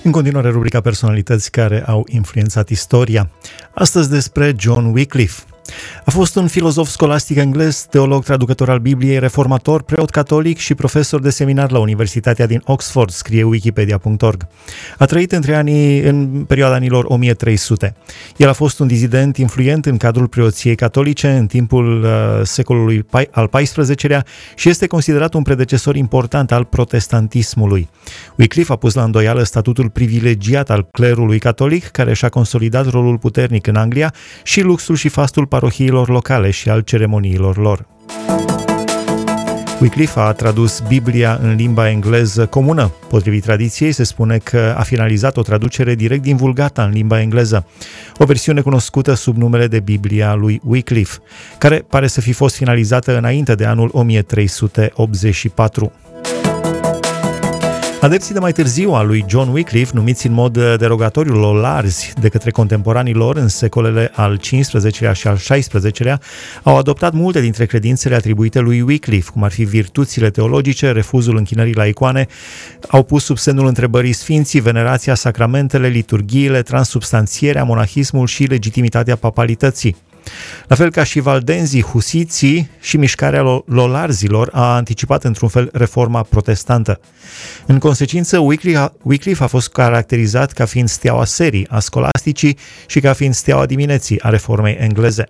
În continuare, rubrica personalități care au influențat istoria. Astăzi despre John Wycliffe. A fost un filozof scolastic englez, teolog, traducător al Bibliei, reformator, preot catolic și profesor de seminar la Universitatea din Oxford, scrie Wikipedia.org. A trăit în perioada anilor 1300. El a fost un dizident influent în cadrul preoției catolice în timpul secolului al XIV-lea și este considerat un predecesor important al protestantismului. Wycliffe a pus la îndoială statutul privilegiat al clerului catolic, care și-a consolidat rolul puternic în Anglia, și luxul și fastul parohiilor locale și al ceremoniilor lor. Wycliffe a tradus Biblia în limba engleză comună. Potrivit tradiției, se spune că a finalizat o traducere direct din Vulgata în limba engleză, o versiune cunoscută sub numele de Biblia lui Wycliffe, care pare să fi fost finalizată înainte de anul 1384. Adepții de mai târziu a lui John Wycliffe, numiți în mod derogatoriu lolarzi de către contemporanii lor în secolele al XV-lea și al XVI-lea, au adoptat multe dintre credințele atribuite lui Wycliffe, cum ar fi virtuțile teologice, refuzul închinării la icoane, au pus sub semnul întrebării sfinții, venerația, sacramentele, liturghiile, transubstanțierea, monahismul și legitimitatea papalității. La fel ca și valdenzii, husiții și mișcarea lolarzilor a anticipat într-un fel reforma protestantă. În consecință, Wycliffe a fost caracterizat ca fiind steaua serii a scolasticii și ca fiind steaua dimineții a reformei engleze.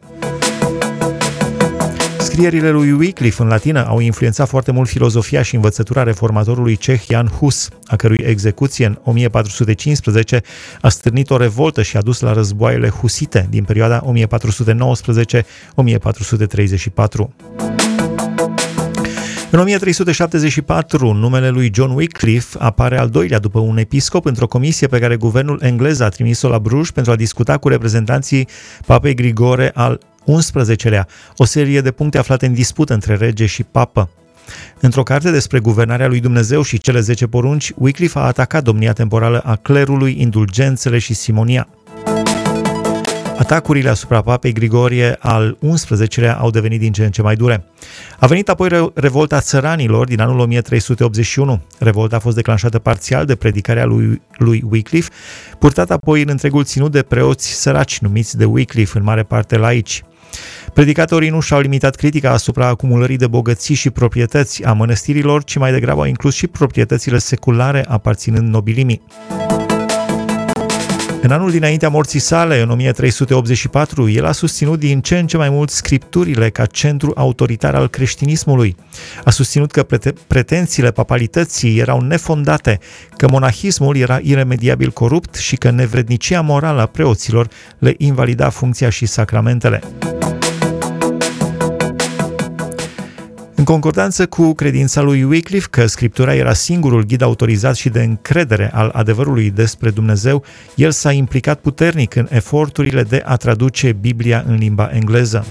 Scrierile lui Wycliffe în latină au influențat foarte mult filozofia și învățătura reformatorului ceh Jan Hus, a cărui execuție în 1415 a stârnit o revoltă și a dus la războaiele husite din perioada 1419-1434. În 1374, numele lui John Wycliffe apare al doilea după un episcop într-o comisie pe care guvernul englez a trimis-o la Bruj pentru a discuta cu reprezentanții papei Grigore al XI-lea, o serie de puncte aflate în dispută între rege și papă. Într-o carte despre guvernarea lui Dumnezeu și cele 10 porunci, Wycliffe a atacat domnia temporală a clerului, indulgențele și simonia. Atacurile asupra papei Grigorie al XI-lea au devenit din ce în ce mai dure. A venit apoi revolta țăranilor din anul 1381. Revolta a fost declanșată parțial de predicarea lui Wycliffe, purtată apoi în întregul ținut de preoți săraci, numiți de Wycliffe, în mare parte laici. Predicatorii nu și-au limitat critica asupra acumulării de bogății și proprietăți a mănăstirilor, ci mai degrabă au inclus și proprietățile seculare aparținând nobilimii. În anul dinaintea morții sale, în 1384, el a susținut din ce în ce mai mult scripturile ca centru autoritar al creștinismului. A susținut că pretențiile papalității erau nefondate, că monahismul era iremediabil corupt și că nevrednicia morală a preoților le invalida funcția și sacramentele. În concordanță cu credința lui Wycliffe că Scriptura era singurul ghid autorizat și de încredere al adevărului despre Dumnezeu, el s-a implicat puternic în eforturile de a traduce Biblia în limba engleză.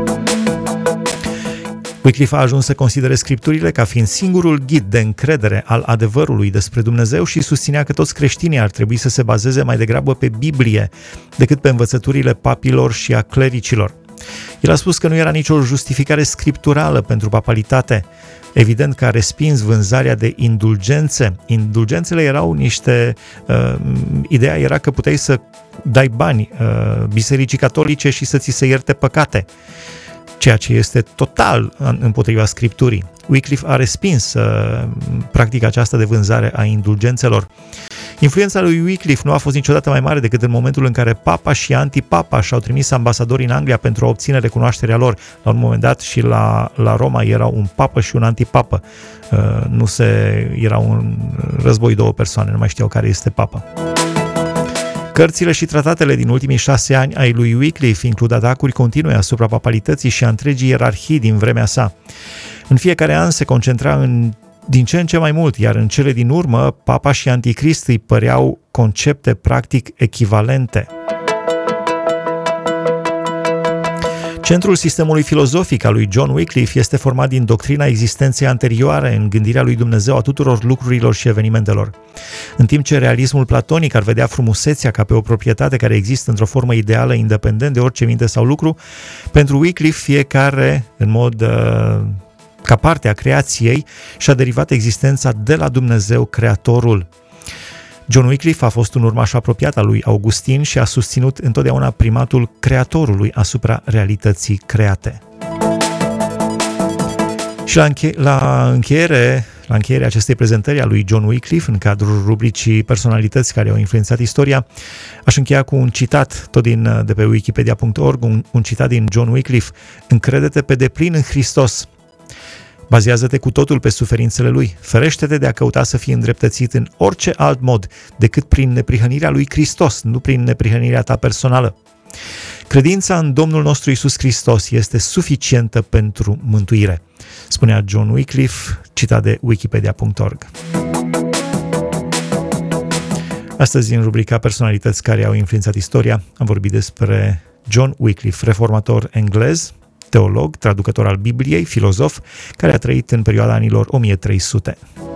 Wycliffe a ajuns să considere Scripturile ca fiind singurul ghid de încredere al adevărului despre Dumnezeu și susținea că toți creștinii ar trebui să se bazeze mai degrabă pe Biblie decât pe învățăturile papilor și a clericilor. El a spus că nu era nicio justificare scripturală pentru papalitate. Evident că a respins vânzarea de indulgențe. Indulgențele erau niște... ideea era că puteai să dai bani bisericii catolice și să ți se ierte păcate, ceea ce este total împotriva Scripturii. Wycliffe a respins practica aceasta de vânzare a indulgențelor. Influența lui Wycliffe nu a fost niciodată mai mare decât în momentul în care papa și antipapa și-au trimis ambasadori în Anglia pentru a obține recunoașterea lor. La un moment dat și la Roma era un papă și un antipapă. Era un război, două persoane, nu mai știau care este papa. Cărțile și tratatele din ultimii 6 ani ai lui Wycliffe includ atacuri continue asupra papalității și a întregii ierarhii din vremea sa. În fiecare an se concentra din ce în ce mai mult, iar în cele din urmă, papa și anticrist îi păreau concepte practic echivalente. Centrul sistemului filozofic al lui John Wycliffe este format din doctrina existenței anterioare în gândirea lui Dumnezeu a tuturor lucrurilor și evenimentelor. În timp ce realismul platonic ar vedea frumusețea ca pe o proprietate care există într-o formă ideală, independent de orice minte sau lucru, pentru Wycliffe fiecare, în mod ca parte a creației, și-a derivat existența de la Dumnezeu Creatorul. John Wycliffe a fost un urmaș apropiat al lui Augustin și a susținut întotdeauna primatul creatorului asupra realității create. Și la încheierea acestei prezentări a lui John Wycliffe, în cadrul rubricii personalități care au influențat istoria, aș încheia cu un citat tot de pe wikipedia.org, un citat din John Wycliffe: încrede-te pe deplin în Hristos, bazează-te cu totul pe suferințele Lui, ferește-te de a căuta să fii îndreptățit în orice alt mod decât prin neprihănirea lui Hristos, nu prin neprihănirea ta personală. Credința în Domnul nostru Iisus Hristos este suficientă pentru mântuire, spunea John Wycliffe, citat de wikipedia.org. Astăzi, în rubrica personalități care au influențat istoria, am vorbit despre John Wycliffe, reformator englez, teolog, traducător al Bibliei, filozof, care a trăit în perioada anilor 1300.